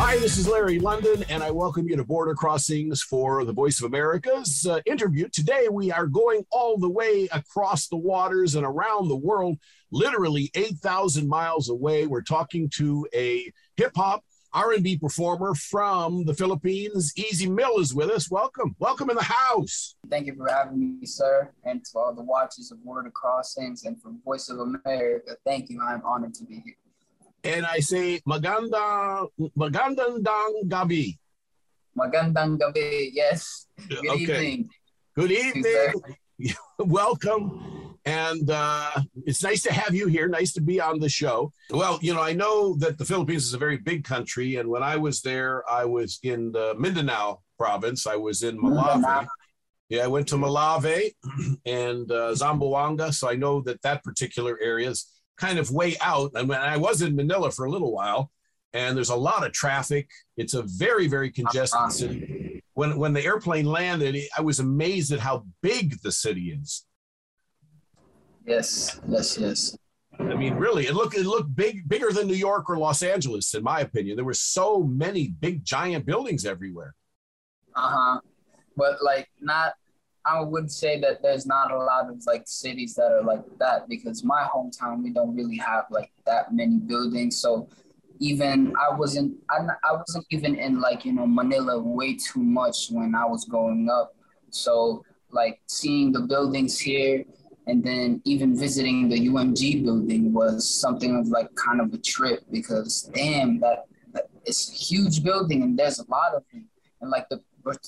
Hi, this is Larry London, and I welcome you to Border Crossings for the Voice of America's interview. Today, we are going all the way across the waters and around the world, literally 8,000 miles away. We're talking to a hip-hop R&B performer from the Philippines. Easy Mill is with us. Welcome. Welcome in the house. Thank you for having me, sir, and to all the watchers of Border Crossings and for Voice of America. Thank you. I'm honored to be here. And I say, magandang gabi. Magandang gabi, yes. Good evening. Good evening. Welcome. And it's nice to have you here. Nice to be on the show. Well, you know, I know that the Philippines is a very big country. And when I was there, I was in the Mindanao province. I was in Malave. Yeah, I went to Malave and Zamboanga. So I know that particular area is kind of way out. And when I was in Manila for a little while, and there's a lot of traffic. It's a very, very congested city. When the airplane landed, I was amazed at how big the city is. Yes. I mean, really, it looked bigger than New York or Los Angeles, in my opinion. There were so many big, giant buildings everywhere. But I would say that there's not a lot of cities that are like that, because my hometown, we don't really have that many buildings. So even I wasn't even in Manila way too much when I was growing up. So seeing the buildings here and then even visiting the UMG building was something of kind of a trip, because damn, that it's a huge building and there's a lot of them. And the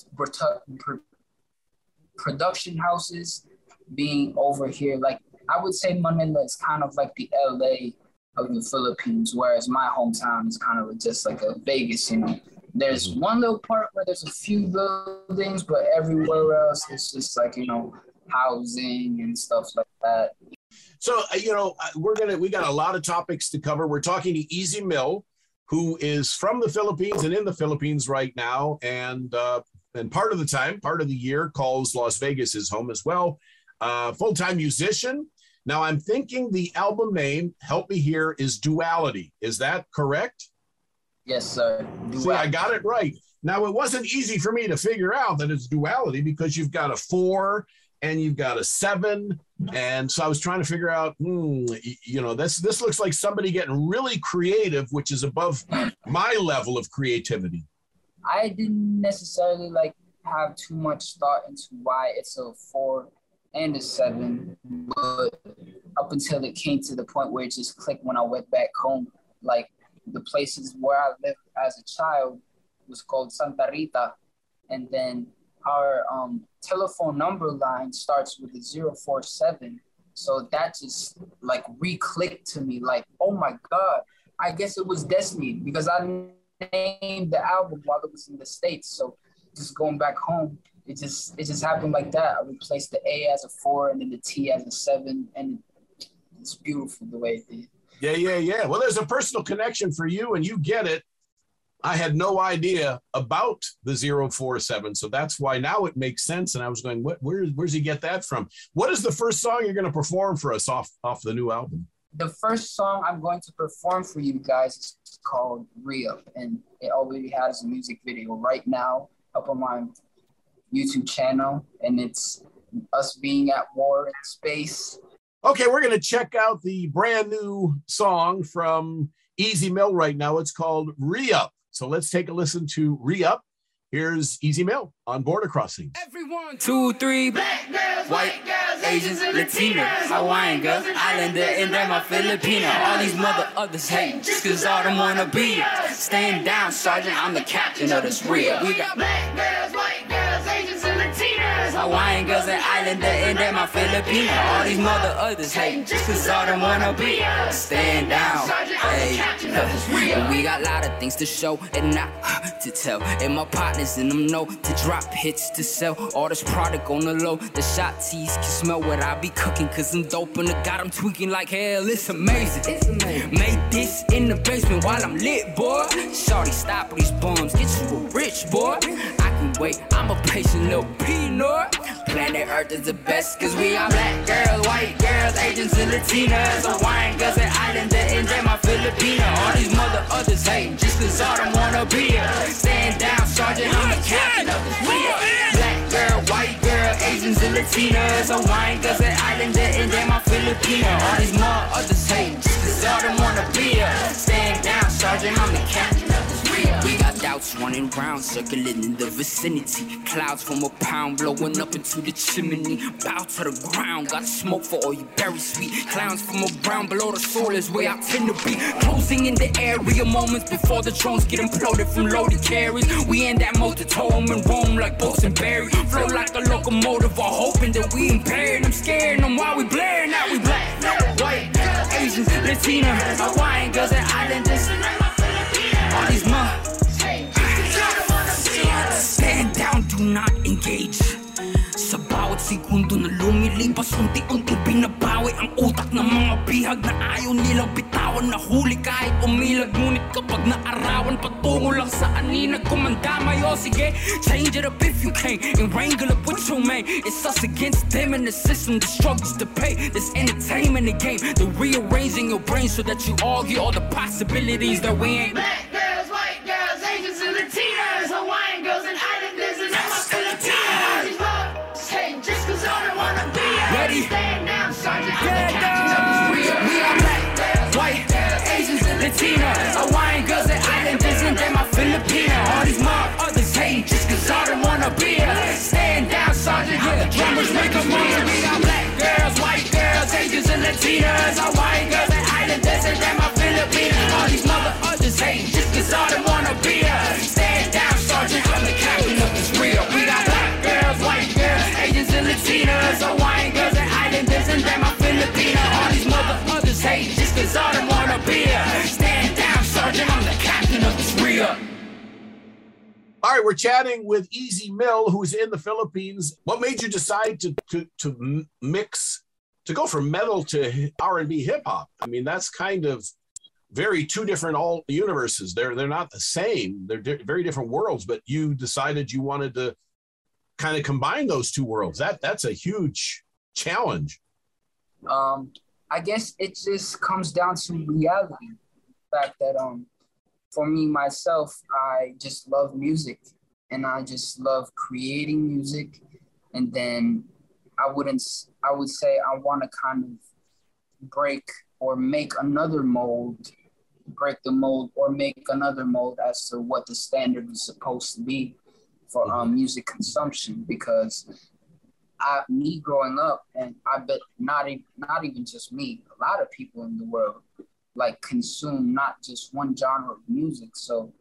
production houses being over here, I would say Manila is kind of like the LA of the Philippines, whereas my hometown is kind of just like a Vegas, There's one little part where there's a few buildings, but everywhere else it's just housing and stuff like that. So, we got a lot of topics to cover. We're talking to Easy Mill, who is from the Philippines and in the Philippines right now. And part of the year calls Las Vegas his home as well. Full-time musician. Now I'm thinking the album name, help me here, is Duality. Is that correct? Yes, sir. Duality. See, I got it right. Now it wasn't easy for me to figure out that it's duality, because you've got a 4 and you've got a 7. And so I was trying to figure out, this looks like somebody getting really creative, which is above my level of creativity. I didn't necessarily have too much thought into why it's a 4 and a 7, but up until it came to the point where it just clicked when I went back home. The places where I lived as a child was called Santa Rita, and then our telephone number line starts with a 047. So that just re-clicked to me, oh my God, I guess it was destiny, because I named the album while it was in the States. So just going back home, it just happened like that. I replaced the A as a 4 and then the T as a 7, and it's beautiful the way it did. Yeah. Well, there's a personal connection for you, and you get it. I had no idea about the 047, so that's why now it makes sense. And I was going, where's he get that from? What is the first song you're going to perform for us off the new album? The first song I'm going to perform for you guys is called Re-Up, and it already has a music video right now up on my YouTube channel, and it's us being at war in space. Okay, we're going to check out the brand new song from Easy Mill right now. It's called Re-Up. So let's take a listen to Re-Up. Here's Easy Mill on Border Crossing. Everyone, 2, 3, black girls, white girls, Asians, Latinas, Hawaiian girls, Islander, and then my Filipino. All these mother others hate just cause all them wanna be us. Stand down, Sergeant, I'm the captain of this Re-Up. We got black girls, white girls, Asians, and Latinas, Hawaiian girls, and Islander, and then my Filipino. All these mother others hate just cause all them wanna be us. Stand down, Sergeant, I'm the captain of this Re-Up. We got a lot of things to show and not to tell. And my partners in them know to drop hits to sell. All this product on the low, the shot teas can smell what I be cooking, cause I'm dope and I got them tweaking like hell. It's amazing. Made this in the basement while I'm lit, boy. Shorty, stop with these bums, get you a rich boy. I can wait, I'm a patient little peanut. planet Earth is the best, cause we are black girls, white girls, Asians and Latinas, Hawaiian girls and Islander, and then my Filipina. All these mother others hate just cause all them wanna be here. Stand down, Sergeant, I'm the captain of this wheel. Black girl, white girl, Asians and Latinas, Hawaiian girls and Islander, and then my Filipina. All these mother others hate just cause all them wanna be here. Stand down, Sergeant, I'm the captain of this wheel. We got doubts running round, circling in the vicinity. Clouds from a pound blowing up into the chimney. Bow to the ground, got smoke for all you berry sweet clowns from around below the soil is where I tend to be. Closing in the area moments before the drones get imploded from loaded carries. We in that motorhome and roam like boats and berry. Flow like a locomotive, all hoping that we impaired. I'm scaring them while we blare. Now we black, white, Asians, Latina, Hawaiian girls and Islanders. All these stand down, do not engage. Sa bawat segundo na lumilipas, unti-unti binabawi ang utak ng mga bihag na ayaw nilang bitawan. Nahuli kahit umilag, ngunit kapag naarawan patungo lang sa anina. Kumandamay, o sige, change it up if you can and wrangle up with your man. It's us against them and the system, the struggles to pay. This entertainment the game, they're rearranging your brain so that you argue all the possibilities that we ain't. Black girls, white girls, Asians and Latinas, Hawaiian girls and Islanders, and I'm a Filipina. Hey, just cause all they wanna be ready. Stand down, Sergeant, I'm the captain of this wheel. We are black, white, Asians, Latina, Hawaiian girls and Islanders, and then my Filipina. All these mob others hate just cause all they wanna be stand down, Sergeant, the drummers make a move. We got black girls, white girls, Asians and Latinas, Hawaiian girls and Islanders, and then my Filipina. All these mother others hate just cause all they wanna be stand down, Sergeant, I'm the captain of this wheel. We got black girls, white girls, Asians and Latinas, Hawaiian girls and Islanders, and then my Filipina. All these mother others hate just cause all them wanna be stand down, Sergeant, I'm the captain of this reel. All right, we're chatting with Easy Mill, who's in the Philippines. What made you decide to mix, to go from metal to R&B hip hop? I mean, that's kind of very two different all universes. They're not the same. They're very different worlds, but you decided you wanted to kind of combine those two worlds. That's a huge challenge. I guess it just comes down to reality. The fact that for me myself, I just love music and I just love creating music. And then I would say I want to kind of break or make another mold, break the mold or make another mold as to what the standard is supposed to be for music consumption. Because me growing up, and I bet not even just me, a lot of people in the world like consume not just one genre of music. So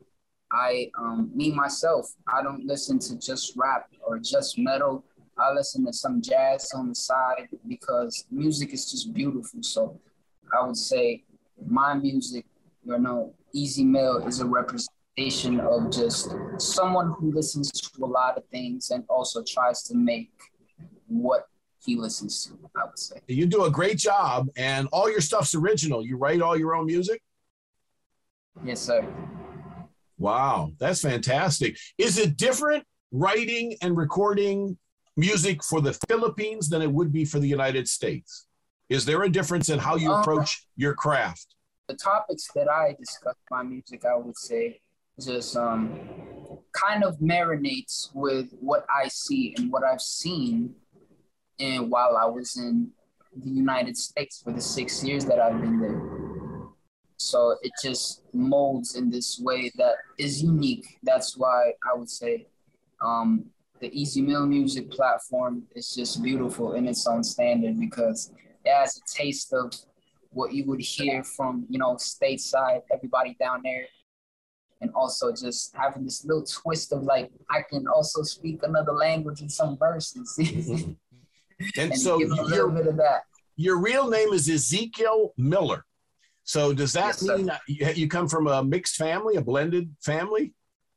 me myself, I don't listen to just rap or just metal. I listen to some jazz on the side because music is just beautiful. So I would say my music, Easy Mill is a representation of just someone who listens to a lot of things and also tries to make what he listens to, I would say. You do a great job, and all your stuff's original. You write all your own music? Yes, sir. Wow, that's fantastic. Is it different writing and recording music for the Philippines than it would be for the United States? Is there a difference in how you approach your craft? The topics that I discuss in my music, I would say, just kind of marinates with what I see and what I've seen and while I was in the United States for the 6 years that I've been there. So it just molds in this way that is unique. That's why I would say the Easy Mill music platform is just beautiful in its own standard because it has a taste of what you would hear from, stateside, everybody down there. And also just having this little twist of like, I can also speak another language in some verses. Mm-hmm. And so give a little bit of that. Your real name is Ezekiel Miller. So does that mean you come from a mixed family, a blended family?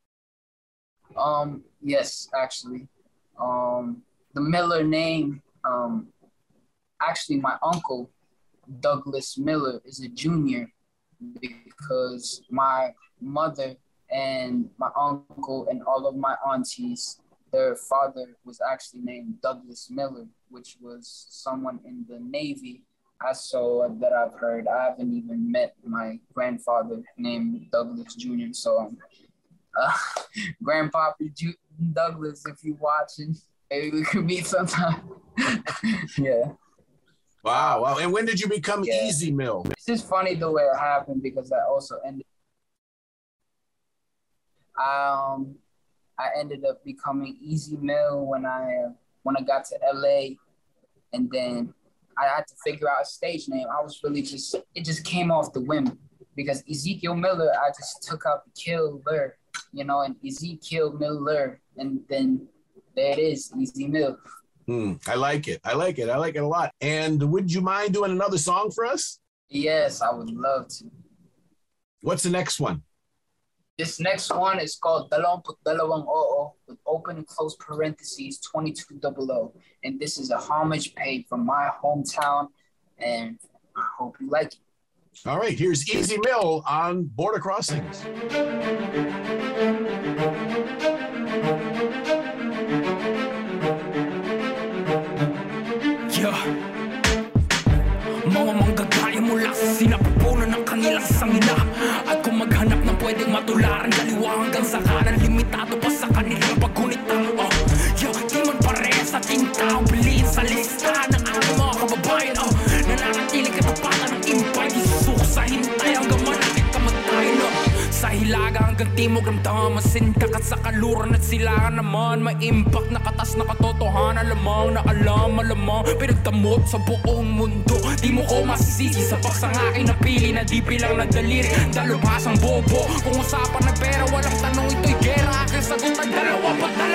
Yes, actually. The Miller name, actually my uncle, Douglas Miller, is a junior because my mother and my uncle and all of my aunties, their father was actually named Douglas Miller, which was someone in the Navy. That I've heard. I haven't even met my grandfather named Douglas Jr. So, Grandpapa Douglas, if you're watching, maybe we could meet sometime. Yeah. Wow. And when did you become Easy Mill? It's just funny the way it happened because I also ended up becoming Easy Mill when I got to LA, and then I had to figure out a stage name. I was really it just came off the whim because Ezekiel Miller, I just took out the Killer, and Ezekiel Miller, and then there it is, Easy Mill. I like it. I like it a lot. And would you mind doing another song for us? Yes, I would love to. What's the next one? This next one is called Dalawang Oo with open and close parentheses 2200. And this is a homage paid from my hometown, and I hope you like it. All right, here's Easy Mill on Border Crossings. Mga manggagaya mula sa sinapupunan ng kanilang sangina. At kung maghanap ng pwedeng matularan kaliwa hanggang sa kanan, limitado pa sa kanilang paggunita. Di man parehas sa tinta, piliin sa lista ng aking mga kababayan. Nananatiling katapatan ng impay, di susuko sa hintay hanggang malapit kamatayan. Sa hilaga hanggang timog ramdam, masindak at sa kaluran at silangan naman. May impact na katas na katotohanan lamang, na alam malamang pinagdamot sa buong mundo. Di mo ko masisisi sa paksang aking napili na di bilang ng daliri, dalubhasang bobo. Kung usapan ng pera, walang tanong, ito'y gera. Aking sagot ang dalawa.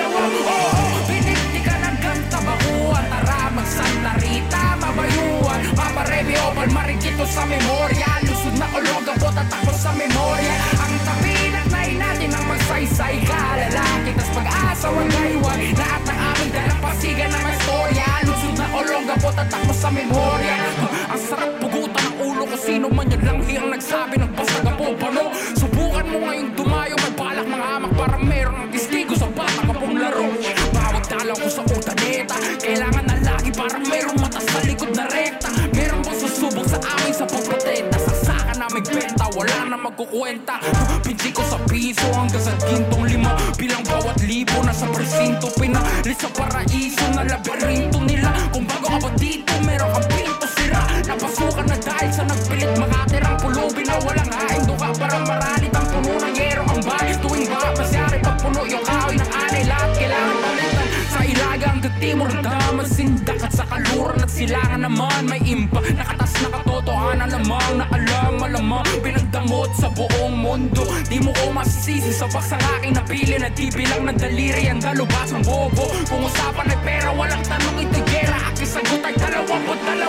Piniktikan ng ganta, bakuan, tara magsanta rita, mabayuan, paparemyo, palmarikito sa memorya. Lusod na ulog ang botatakbo sa memorya. Ang tapinak na natin ang magsaysay ka, lalaki, tas pag-asa, wagayway. Lahat ng aming dalampasigan na may storya. Lusod na ulog ang botatakbo sa memorya. Ang sarap pugutan ng ulo ko, sino man yun lang hiyang nagsabi ng basag ang pupano. Subukan mo ngayong dumayo, may balak ng hamak para meron ang testigo sa bata ka pong laro. Bawat dalaw ko sa utaneta, kailangan na lagi para merong mata sa likod na rekta. Meron bang susubok sa amin sa pagproteta? Saksakan naming benta, wala na magkukwenta. Pinsi ko sa piso hanggang sa gintong lima, bilang bawat libo na sa presinto. Pinalit sa paraiso na laberinto nila. Kung bago ka ba dito, meron kang pinto sira. Napasukan na dahil sa nagpilit makatirang pulubi na walang hain. Doon ka parang maralit ang puno ng yero ang bahay. Tuwing ba masyari pag puno yung kahoy ng anay. Lahat kailangan palitan. Sa ilaga hanggang timur daman sindak at sa kaluran at silangan naman may impact. Nakatas na katotohanan lamang, na alam malamang pinagdamot sa buong mundo. Di mo ko masisisi sa paksang aking napili na di bilang ng daliri ang dalubhasang bobo. Kung usapan ay pera, walang tanong, ito'y gera. Aking sagot ay dalawang.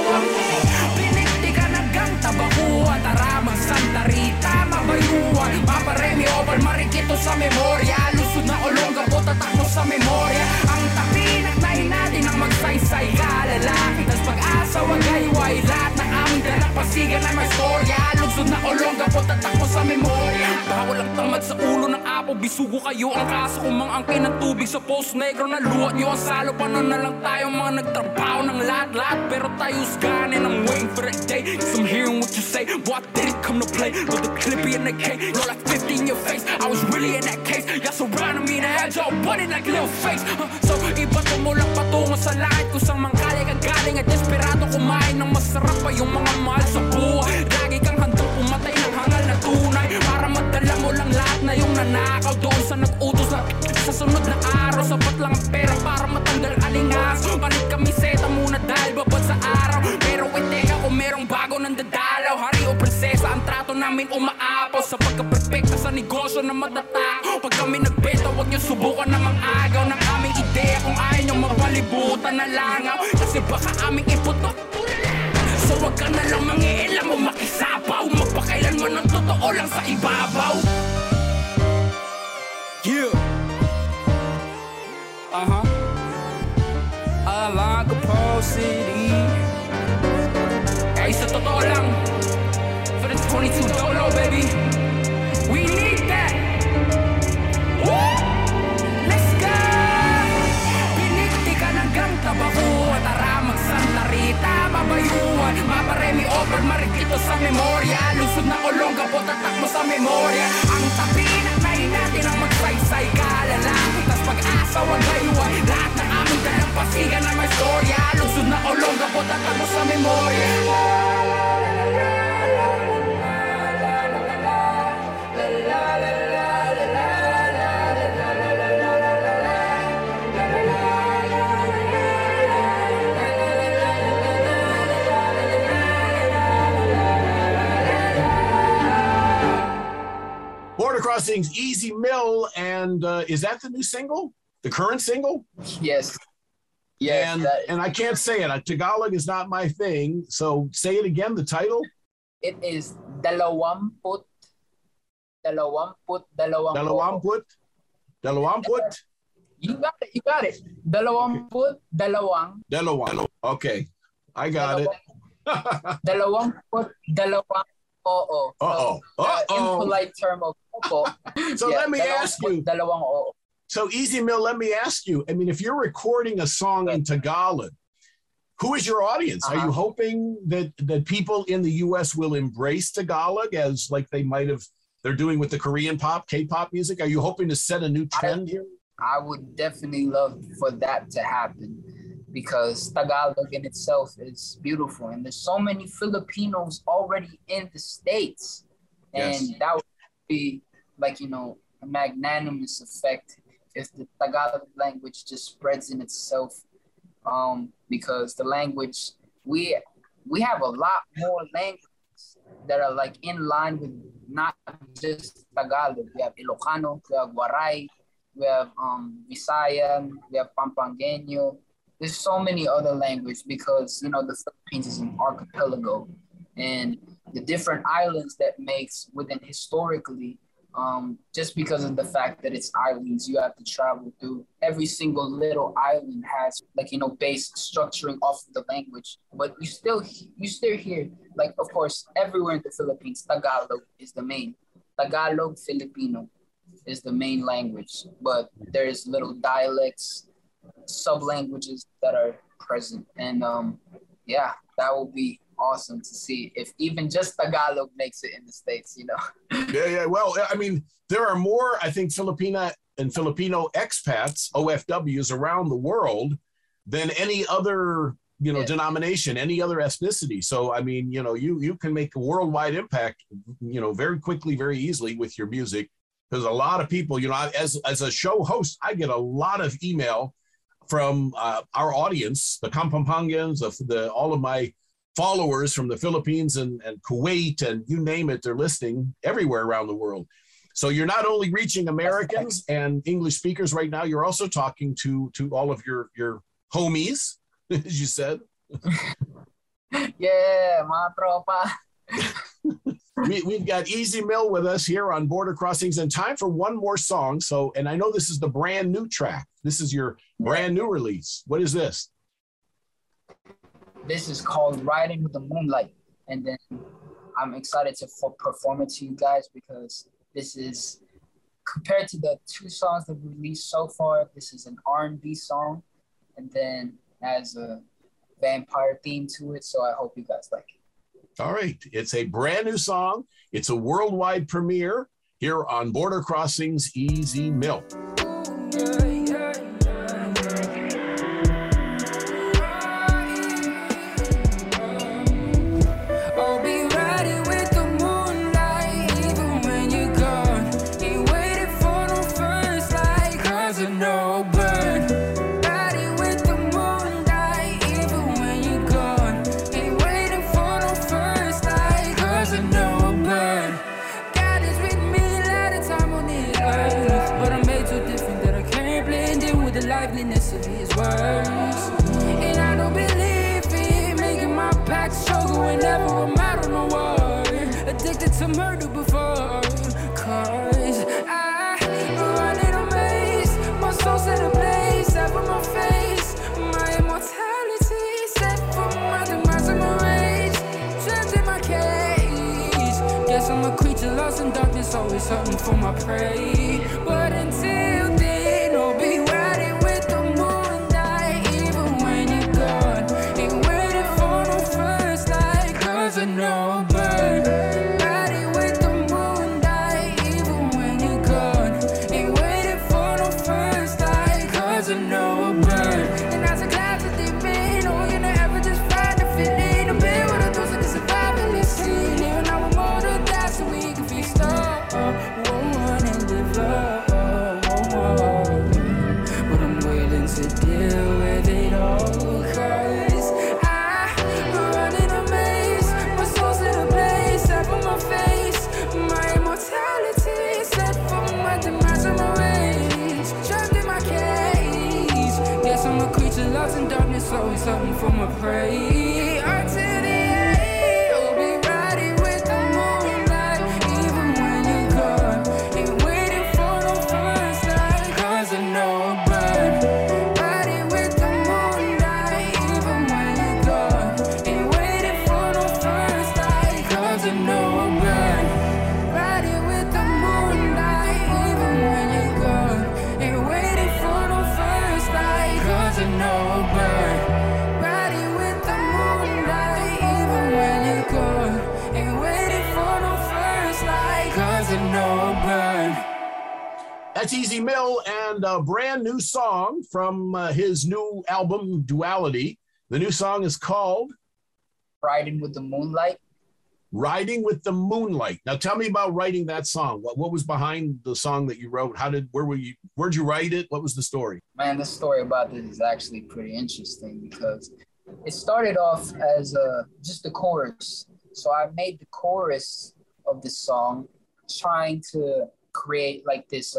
Piniktikan ng ganta, bakuan, tara magsanta rita, mabayuan, paparemyo, palmarikito sa memorya. Lusod na ulong gabot at takbo sa memorya. Ang tapinak na natin ang magsaysay ka, lalaki, tas pag-asa, wagayway. Lahat ng aming dalampasigan ay may storya. Lusod na ulong gabot at takbo sa memorya. Bawal ang tamad sa ulo ng apo, bisugo kayo ang kaso kung mangangkin ng tubig sa post negro na luwat nyo ang salo. Paano na lang tayo mga nagtrabaho ng lahat-lahat, pero tayo's gone and I'm waiting for that day. Cause I'm hearing what you say, boy I didn't come to play. With the clippy in the cake, you're like 50 in your face. I was really in that case, y'all surrounded me and I had y'all bunny like little face. So iba tumulak patungo sa langit, kusang mangkali ka galing at desperado kumain ng masarap pa yung mga mahal sa buhay. Lagi kang handang pumatay ng hangal na tunay para madala mo lang lahat na yung nanakaw doon sa nag-utos na sa sunod na araw. Sapat lang ang pera para matanggal alingas. Palit kami seta muna dahil babad sa araw. Pero wait, teka, kung merong bago nang dadalaw, hari o prinsesa, ang trato namin umaapaw. Sa pagka-perfecta sa negosyo na matatakaw. Pag kami nagbenta, huwag niyo subukan na mang-agaw ng aming ideya. Kung ayaw niyo mapalibutan na langaw, kasi baka aming iputok. So wag ka na lang mangiilam o makisapaw. Magpakailanman ng totoo lang sa ibabaw. Yeah. Alacapulco City. Ay, sa totoo lang, for the 22 dolo, baby, we need that. Woo! Let's go! Crossings, Easy Mill, and is that the new single? The current single? Yes. Yes. And I can't say it. Tagalog is not my thing. So say it again, the title? It is Dalawamput. Dalawamput. You got it. Dalawamput. Okay. I got it. Dalawamput. Oo. Impolite term of opo. So let me ask you. Dalawang oo. So Easy Mill, let me ask you. I mean, if you're recording a song in Tagalog, who is your audience? Are you hoping that people in the U.S. will embrace Tagalog as like they're doing with the Korean pop, K-pop music? Are you hoping to set a new trend here? I would definitely love for that to happen because Tagalog in itself is beautiful. And there's so many Filipinos already in the States. And that would be like, a magnanimous effect if the Tagalog language just spreads in itself, because the language, we have a lot more languages that are like in line with not just Tagalog. We have Ilocano, we have Waray, we have Visayan, we have Pampangueño. There's so many other languages because, the Philippines is an archipelago, and the different islands that makes within historically, just because of the fact that it's islands, you have to travel through. Every single little island has base structuring off of the language, but you still hear, like, of course, everywhere in the Philippines, Tagalog is the main. Tagalog Filipino is the main language, but there's little dialects, sub-languages that are present. And that will be awesome to see if even just Tagalog makes it in the States, Yeah. Well, I mean, there are more, I think, Filipino expats, OFWs around the world than any other, denomination, any other ethnicity. So, I mean, you can make a worldwide impact, very quickly, very easily with your music. There's a lot of people, as a show host, I get a lot of email from our audience, the Kampampangans, all of my followers from the Philippines and Kuwait, and you name it, they're listening everywhere around the world. So you're not only reaching Americans and English speakers right now, you're also talking to all of your homies, as you said. Yeah, mga tropa. We've got Easy Mill with us here on Border Crossings, and time for one more song. So, and I know this is the brand new track. This is your brand new release. What is this? This is called Riding with the Moonlight. And then I'm excited to perform it to you guys because this is, compared to the two songs that we released so far, this is an R&B song and then has a vampire theme to it. So I hope you guys like it. All right. It's a brand new song. It's a worldwide premiere here on Border Crossings, Easy Mill. Liveliness of his words, and I don't believe in making my back struggle whenever I'm out on the war. Addicted to murder before, cause I run in a maze. My soul set ablaze, set for my face. My immortality set for my demise and my rage. Trapped in my cage. Guess I'm a creature lost in darkness, always hunting for my prey. But until then, I'll be riding with the moonlight, even when you're gone. Ain't waiting for no first light, cause I know burn. Riding with the moonlight, even when you're gone. Ain't waiting for no first light, cause I know burn. And as a clouds that they've been, oh, you never ever just find a feeling. A bit with a dose of the survivalist scene. Even now I'm older, that's so we can fix up. One and live up. It's always something for my prey. Until the end, I'll be riding with the moonlight. Even when you're gone, ain't waiting for no first light. Cause I know I'll burn. Riding with the moonlight. Even when you're gone, ain't waiting for no first light. Cause I know I'll burn. Riding with the moonlight. Even when you're gone, ain't waiting for no first light. Cause I know I'll burn. Riding with the moonlight. Even when you're gone, ain't waiting for no first light. Cause I know I'll burn. That's Easy Mill and a brand new song from his new album, Duality. The new song is called Riding with the Moonlight. Riding with the Moonlight. Now tell me about writing that song. What was behind the song that you wrote? Where'd you write it? What was the story? Man, the story about this is actually pretty interesting because it started off as just the chorus. So I made the chorus of the song trying to create like this,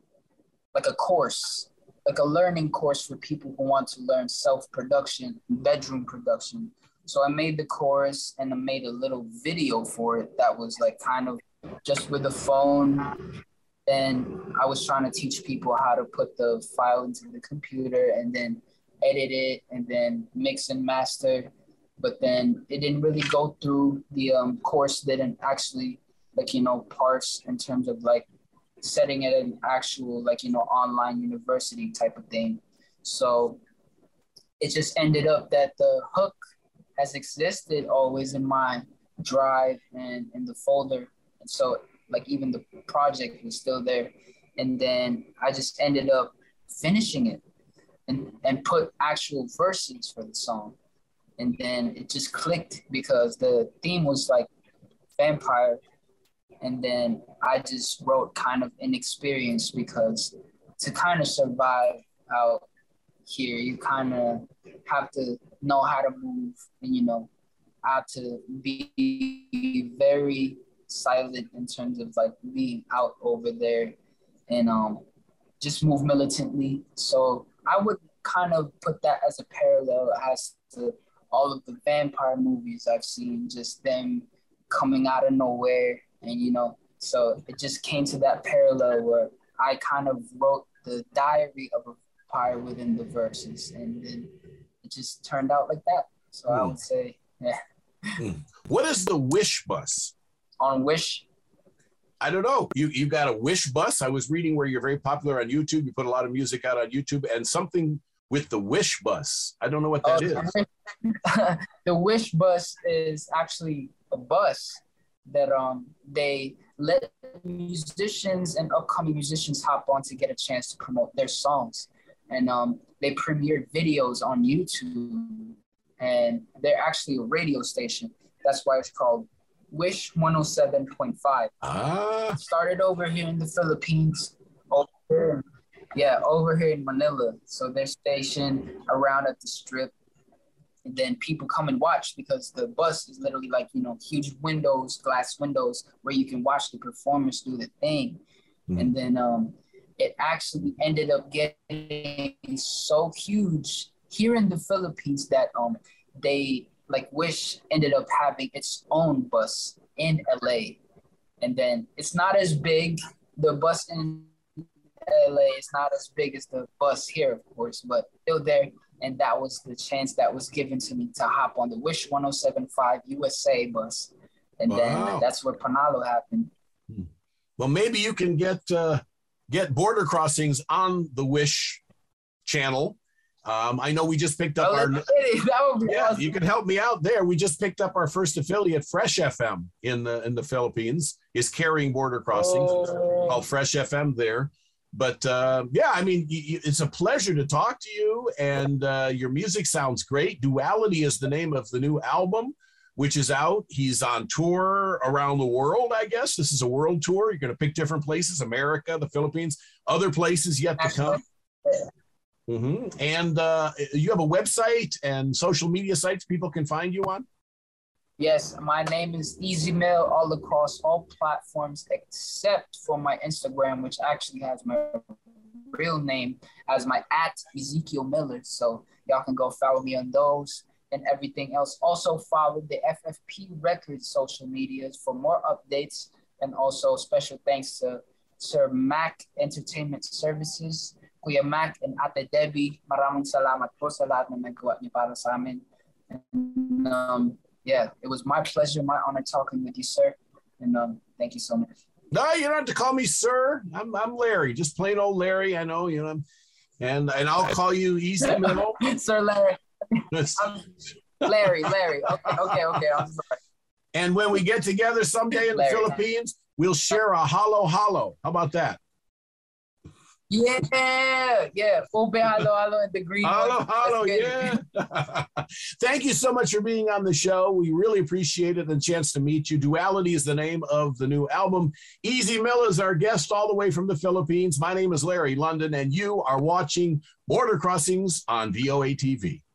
like a course, like a learning course for people who want to learn self-production, bedroom production. So I made the chorus and I made a little video for it that was like kind of just with the phone. Then I was trying to teach people how to put the file into the computer and then edit it and then mix and master. But then it didn't really go through. The course didn't actually parse in terms of like setting it an actual online university type of thing. So it just ended up that the hook has existed always in my drive and in the folder. And so like even the project was still there. And then I just ended up finishing it and put actual verses for the song. And then it just clicked because the theme was like vampire. And then I just wrote kind of inexperienced because to kind of survive out here, you kind of have to know how to move and, I have to be very silent in terms of like being out over there and just move militantly. So I would kind of put that as a parallel as to all of the vampire movies I've seen, just them coming out of nowhere. And, so it just came to that parallel where I kind of wrote the diary of a vampire within the verses. And then it just turned out like that. So I would say, yeah. What is the Wish Bus? On Wish? I don't know. You got a Wish Bus? I was reading where you're very popular on YouTube. You put a lot of music out on YouTube and something with the Wish Bus. I don't know what that is. The Wish Bus is actually a bus that they let musicians and upcoming musicians hop on to get a chance to promote their songs. And they premiered videos on YouTube. And they're actually a radio station. That's why it's called Wish 107.5. Started over here in the Philippines, over here in Manila. So they're stationed around at the Strip. And then people come and watch because the bus is literally like, huge windows, glass windows where you can watch the performers do the thing. And then it actually ended up getting so huge here in the Philippines that they Wish ended up having its own bus in LA. And then it's not as big. The bus in LA is not as big as the bus here, of course, but still there. And that was the chance that was given to me to hop on the Wish 107.5 USA bus. And then that's where Panalo happened. Well, maybe you can get Border Crossings on the Wish channel. I know we just picked up that would be awesome. You can help me out there. We just picked up our first affiliate, Fresh FM in the Philippines, is carrying Border Crossings. Called Fresh FM there. But it's a pleasure to talk to you, and your music sounds great. Duality is the name of the new album, which is out. He's on tour around the world, I guess. This is a world tour. You're going to pick different places, America, the Philippines, other places yet to come. And you have a website and social media sites people can find you on? Yes, my name is Easy Mill all across all platforms except for my Instagram, which actually has my real name as my @Ezekiel Miller. So y'all can go follow me on those and everything else. Also follow the FFP Records social medias for more updates. And also special thanks to Sir Mac Entertainment Services, Kuya Mac and Ate Debbie. Maraming salamat po sa lahat na nagawa niyo para sa amin. And, yeah, it was my pleasure, my honor talking with you, sir. And thank you so much. No, you don't have to call me sir. I'm Larry, just plain old Larry. I know, you know, and I'll call you Easy Middle. Sir Larry. Larry. Okay. I'm sorry. And when we get together someday in the Philippines, we'll share a halo. How about that? Yeah. Ube halo in the green. Halo, yeah. Thank you so much for being on the show. We really appreciate it and the chance to meet you. Duality is the name of the new album. Easy Mill is our guest all the way from the Philippines. My name is Larry London, and you are watching Border Crossings on VOA TV.